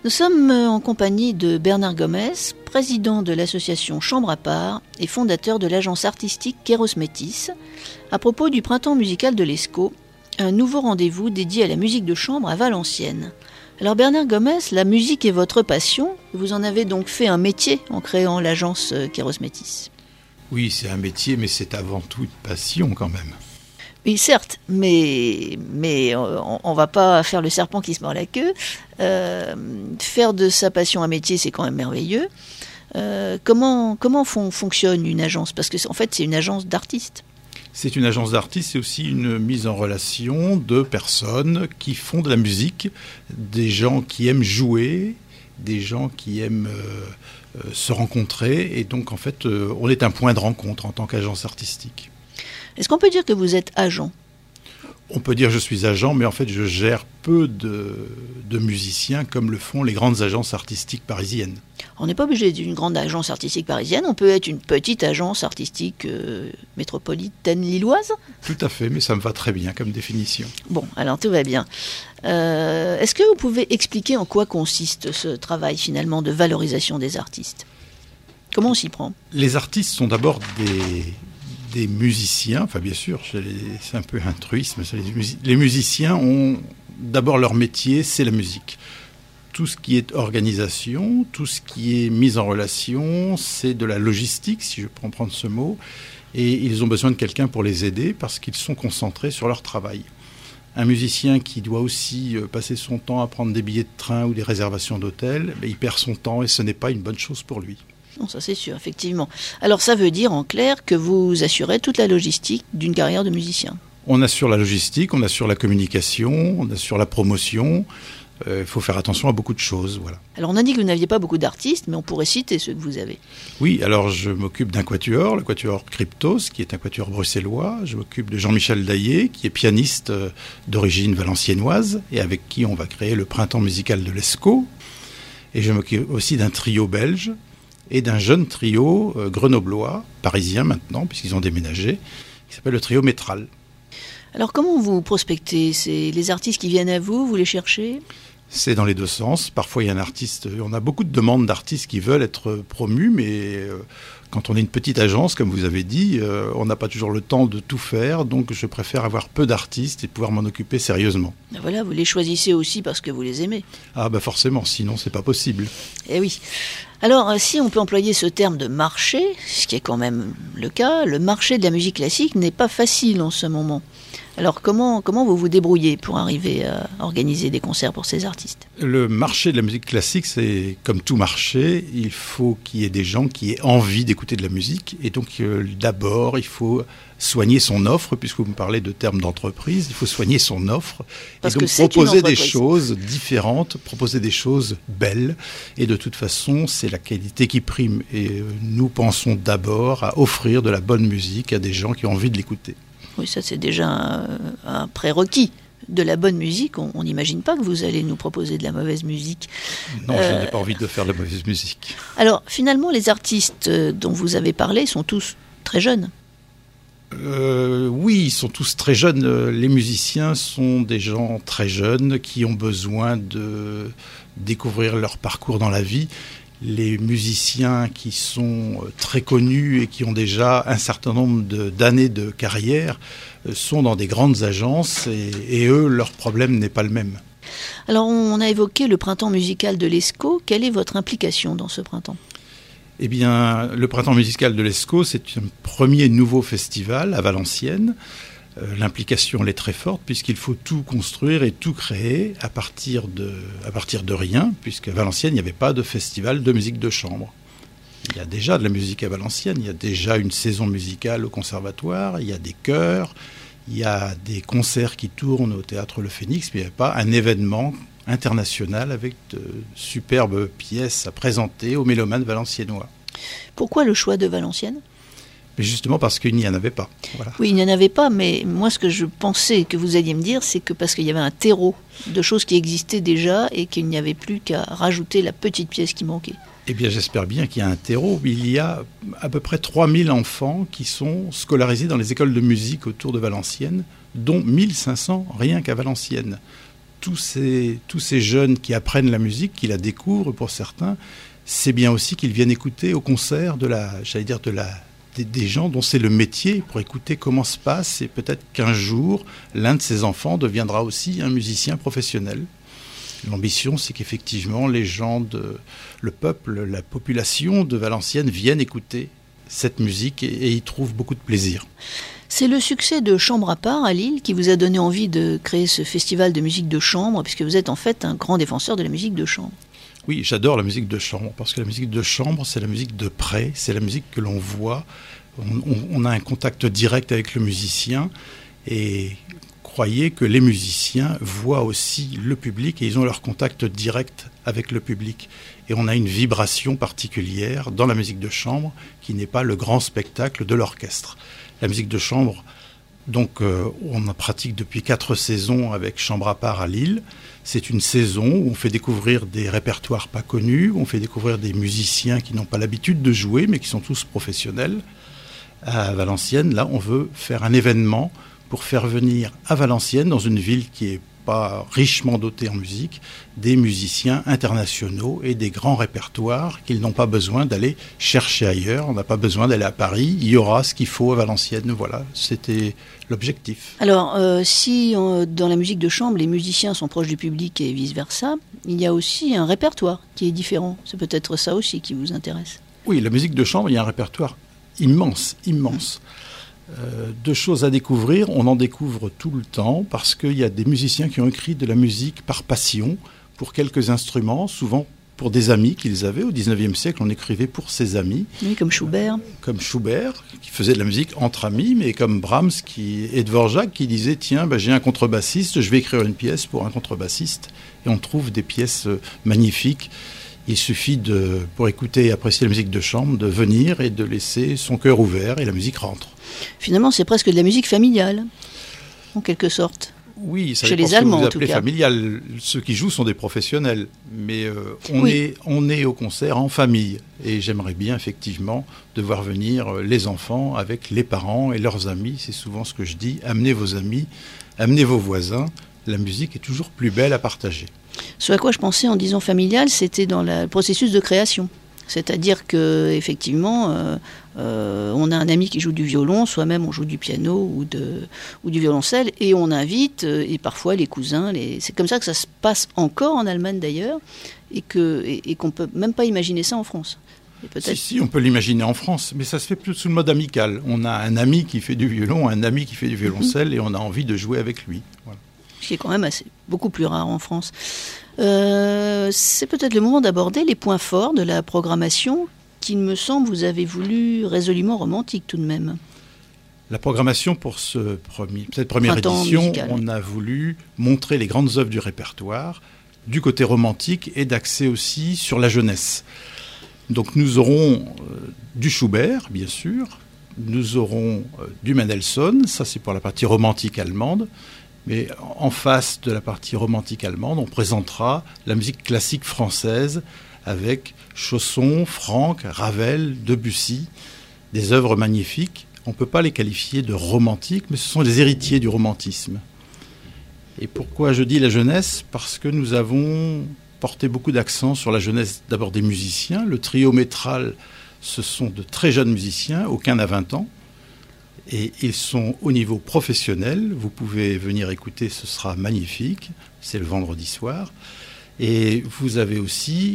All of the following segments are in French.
Nous sommes en compagnie de Bernard Gomez, président de l'association Chambre à part et fondateur de l'agence artistique Kéros Métis, à propos du Printemps musical de l'Escaut, un nouveau rendez-vous dédié à la musique de chambre à Valenciennes. Alors Bernard Gomez, la musique est votre passion, vous en avez donc fait un métier en créant l'agence Kéros Métis. Oui, c'est un métier, mais c'est avant tout une passion quand même. Oui, certes, mais on va pas faire le serpent qui se mord la queue. Faire de sa passion un métier, c'est quand même merveilleux. Comment fonctionne une agence ? Parce que en fait, c'est une agence d'artistes. C'est une agence d'artistes, c'est aussi une mise en relation de personnes qui font de la musique, des gens qui aiment jouer, des gens qui aiment se rencontrer. Et donc, en fait, on est un point de rencontre en tant qu'agence artistique. Est-ce qu'on peut dire que vous êtes agent ? On peut dire que je suis agent, mais en fait, je gère peu de musiciens comme le font les grandes agences artistiques parisiennes. On n'est pas obligé d'une grande agence artistique parisienne, on peut être une petite agence artistique métropolitaine lilloise ? Tout à fait, mais ça me va très bien comme définition. Bon, alors tout va bien. Est-ce que vous pouvez expliquer en quoi consiste ce travail finalement de valorisation des artistes ? Comment on s'y prend ? Les artistes sont d'abord des musiciens, enfin bien sûr, c'est un peu un truisme. Les musiciens ont d'abord leur métier, c'est la musique. Tout ce qui est organisation, tout ce qui est mise en relation, c'est de la logistique, si je peux prendre ce mot. Et ils ont besoin de quelqu'un pour les aider parce qu'ils sont concentrés sur leur travail. Un musicien qui doit aussi passer son temps à prendre des billets de train ou des réservations d'hôtel, il perd son temps et ce n'est pas une bonne chose pour lui. Non, ça c'est sûr, effectivement. Alors ça veut dire en clair que vous assurez toute la logistique d'une carrière de musicien. On assure la logistique, on assure la communication, on assure la promotion. Il faut faire attention à beaucoup de choses, voilà. Alors on a dit que vous n'aviez pas beaucoup d'artistes, mais on pourrait citer ceux que vous avez. Oui, alors je m'occupe d'un quatuor, le quatuor Cryptos, qui est un quatuor bruxellois. Je m'occupe de Jean-Michel Daillé, qui est pianiste d'origine valenciennoise, et avec qui on va créer le Printemps musical de l'Escaut. Et je m'occupe aussi d'un trio belge, et d'un jeune trio grenoblois, parisien maintenant, puisqu'ils ont déménagé, qui s'appelle le trio Métral. Alors comment vous prospectez ? C'est les artistes qui viennent à vous, vous les cherchez ? C'est dans les deux sens. Parfois, il y a un artiste, on a beaucoup de demandes d'artistes qui veulent être promus, mais quand on est une petite agence, comme vous avez dit, on n'a pas toujours le temps de tout faire, donc je préfère avoir peu d'artistes et pouvoir m'en occuper sérieusement. Voilà, vous les choisissez aussi parce que vous les aimez. Ah bah forcément, sinon c'est pas possible. Eh oui. Alors, si on peut employer ce terme de marché, ce qui est quand même le cas, le marché de la musique classique n'est pas facile en ce moment. Alors, comment vous vous débrouillez pour arriver à organiser des concerts pour ces artistes ? Le marché de la musique classique, c'est comme tout marché, il faut qu'il y ait des gens qui aient envie d'écouter de la musique. Et donc, d'abord, il faut soigner son offre, puisque vous me parlez de termes d'entreprise, il faut soigner son offre. Parce et donc, proposer des choses différentes, proposer des choses belles. Et de toute façon, c'est la qualité qui prime. Et nous pensons d'abord à offrir de la bonne musique à des gens qui ont envie de l'écouter. Oui, ça c'est déjà un prérequis. De la bonne musique, on n'imagine pas que vous allez nous proposer de la mauvaise musique. Non, je n'ai pas envie de faire de la mauvaise musique. Alors, finalement, les artistes dont vous avez parlé sont tous très jeunes. Oui, ils sont tous très jeunes. Les musiciens sont des gens très jeunes qui ont besoin de découvrir leur parcours dans la vie. Les musiciens qui sont très connus et qui ont déjà un certain nombre d'années de carrière sont dans des grandes agences et eux, leur problème n'est pas le même. Alors, on a évoqué le Printemps musical de l'Escaut. Quelle est votre implication dans ce printemps ? Eh bien, le Printemps musical de l'Escaut, c'est un premier nouveau festival à Valenciennes. L'implication elle est très forte puisqu'il faut tout construire et tout créer à partir de rien, puisqu'à Valenciennes, il n'y avait pas de festival de musique de chambre. Il y a déjà de la musique à Valenciennes, il y a déjà une saison musicale au conservatoire, il y a des chœurs, il y a des concerts qui tournent au Théâtre Le Phénix, mais il n'y a pas un événement international avec de superbes pièces à présenter aux mélomanes valenciennois. Pourquoi le choix de Valenciennes ? Mais justement parce qu'il n'y en avait pas. Voilà. Oui, il n'y en avait pas, mais moi ce que je pensais que vous alliez me dire, c'est que parce qu'il y avait un terreau de choses qui existaient déjà et qu'il n'y avait plus qu'à rajouter la petite pièce qui manquait. Eh bien, j'espère bien qu'il y a un terreau. Il y a à peu près 3000 enfants qui sont scolarisés dans les écoles de musique autour de Valenciennes, dont 1500 rien qu'à Valenciennes. tous ces jeunes qui apprennent la musique, qui la découvrent pour certains, c'est bien aussi qu'ils viennent écouter au concert des gens dont c'est le métier, pour écouter comment se passe, et peut-être qu'un jour, l'un de ces enfants deviendra aussi un musicien professionnel. L'ambition, c'est qu'effectivement, les gens, le peuple, la population de Valenciennes viennent écouter cette musique et y trouvent beaucoup de plaisir. C'est le succès de Chambre à part à Lille qui vous a donné envie de créer ce festival de musique de chambre, puisque vous êtes en fait un grand défenseur de la musique de chambre. Oui, j'adore la musique de chambre, parce que la musique de chambre, c'est la musique de près, c'est la musique que l'on voit. On a un contact direct avec le musicien, et croyez que les musiciens voient aussi le public, et ils ont leur contact direct avec le public. Et on a une vibration particulière dans la musique de chambre, qui n'est pas le grand spectacle de l'orchestre. La musique de chambre, donc on en pratique depuis 4 saisons avec Chambre à part à Lille. C'est une saison où on fait découvrir des répertoires pas connus, où on fait découvrir des musiciens qui n'ont pas l'habitude de jouer, mais qui sont tous professionnels. À Valenciennes, là, on veut faire un événement pour faire venir à Valenciennes, dans une ville qui est pas richement dotée en musique, des musiciens internationaux et des grands répertoires qu'ils n'ont pas besoin d'aller chercher ailleurs. On n'a pas besoin d'aller à Paris. Il y aura ce qu'il faut à Valenciennes. Voilà, c'était l'objectif. Alors, si dans la musique de chambre, les musiciens sont proches du public et vice-versa, il y a aussi un répertoire qui est différent. C'est peut-être ça aussi qui vous intéresse. Oui, la musique de chambre, il y a un répertoire immense. 2 choses à découvrir, on en découvre tout le temps parce qu'il y a des musiciens qui ont écrit de la musique par passion pour quelques instruments, souvent pour des amis qu'ils avaient. Au 19e siècle, on écrivait pour ses amis. Oui, comme Schubert. Comme Schubert, qui faisait de la musique entre amis, mais comme Brahms et Dvorak qui disait « Tiens, j'ai un contrebassiste, je vais écrire une pièce pour un contrebassiste ». Et on trouve des pièces magnifiques. Il suffit, pour écouter et apprécier la musique de chambre, de venir et de laisser son cœur ouvert et la musique rentre. Finalement, c'est presque de la musique familiale, en quelque sorte. Oui, ça chez dépend les Allemands, ce que vous en tout appelez cas. Familial. Ceux qui jouent sont des professionnels, mais Oui. on est au concert en famille. Et j'aimerais bien, effectivement, de voir venir les enfants avec les parents et leurs amis. C'est souvent ce que je dis, amenez vos amis, amenez vos voisins. La musique est toujours plus belle à partager. Ce à quoi je pensais en disant familial, c'était dans le processus de création. C'est-à-dire qu'effectivement, on a un ami qui joue du violon, soi-même on joue du piano ou du violoncelle, et on invite, et parfois les cousins, c'est comme ça que ça se passe encore en Allemagne d'ailleurs, et qu'on ne peut même pas imaginer ça en France. Si, on peut l'imaginer en France, mais ça se fait plus sous le mode amical. On a un ami qui fait du violon, un ami qui fait du violoncelle, et on a envie de jouer avec lui. Voilà. Ce qui est quand même beaucoup plus rare en France. C'est peut-être le moment d'aborder les points forts de la programmation, qu'il me semble vous avez voulu résolument romantique tout de même. La programmation pour cette première édition, musical, on a voulu montrer les grandes œuvres du répertoire, du côté romantique et d'accès aussi sur la jeunesse. Donc nous aurons du Schubert, bien sûr, nous aurons du Mendelssohn, ça c'est pour la partie romantique allemande, mais en face de la partie romantique allemande, on présentera la musique classique française avec Chausson, Franck, Ravel, Debussy, des œuvres magnifiques. On ne peut pas les qualifier de romantiques, mais ce sont les héritiers du romantisme. Et pourquoi je dis la jeunesse ? Parce que nous avons porté beaucoup d'accent sur la jeunesse d'abord des musiciens. Le trio métral, ce sont de très jeunes musiciens, aucun n'a 20 ans. Et ils sont au niveau professionnel. Vous pouvez venir écouter, ce sera magnifique. C'est le vendredi soir. Et nous avons aussi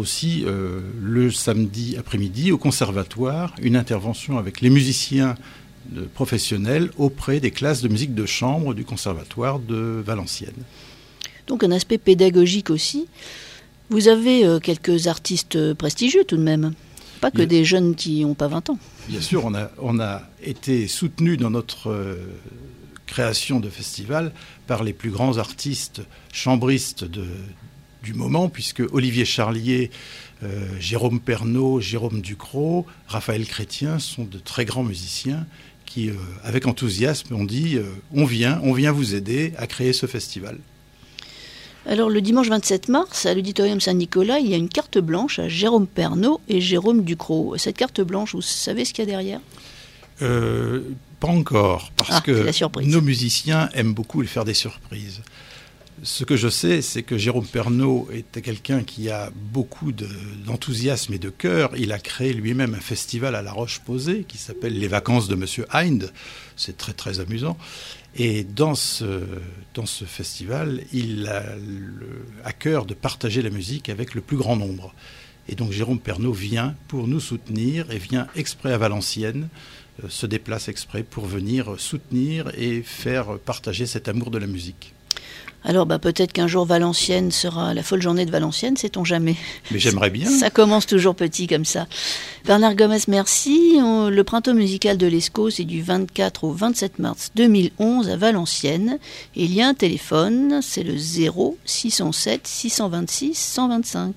le samedi après-midi au conservatoire une intervention avec les musiciens professionnels auprès des classes de musique de chambre du conservatoire de Valenciennes. Donc un aspect pédagogique aussi. Vous avez quelques artistes prestigieux tout de même. Pas que des jeunes qui n'ont pas 20 ans. Bien sûr, on a été soutenus dans notre création de festival par les plus grands artistes chambristes du moment, puisque Olivier Charlier, Jérôme Pernaut, Jérôme Ducrot, Raphaël Chrétien sont de très grands musiciens qui, avec enthousiasme, ont dit on vient vous aider à créer ce festival. Alors le dimanche 27 mars, à l'Auditorium Saint-Nicolas, il y a une carte blanche à Jérôme Pernaut et Jérôme Ducrot. Cette carte blanche, vous savez ce qu'il y a derrière ? Pas encore, parce que la surprise. Nos musiciens aiment beaucoup faire des surprises. Ce que je sais, c'est que Jérôme Pernaut était quelqu'un qui a beaucoup d'enthousiasme et de cœur. Il a créé lui-même un festival à La Roche-Posay qui s'appelle Les Vacances de Monsieur Hind. C'est très très amusant. Et dans ce festival, il a à cœur de partager la musique avec le plus grand nombre. Et donc Jérôme Pernaut vient pour nous soutenir et vient exprès à Valenciennes, se déplace exprès pour venir soutenir et faire partager cet amour de la musique. Alors peut-être qu'un jour Valenciennes sera la folle journée de Valenciennes, sait-on jamais. Mais j'aimerais bien. Ça commence toujours petit comme ça. Bernard Gomez, merci. Le printemps musical de l'ESCO, c'est du 24 au 27 mars 2011 à Valenciennes. Et il y a un téléphone, c'est le 0 607 626 125.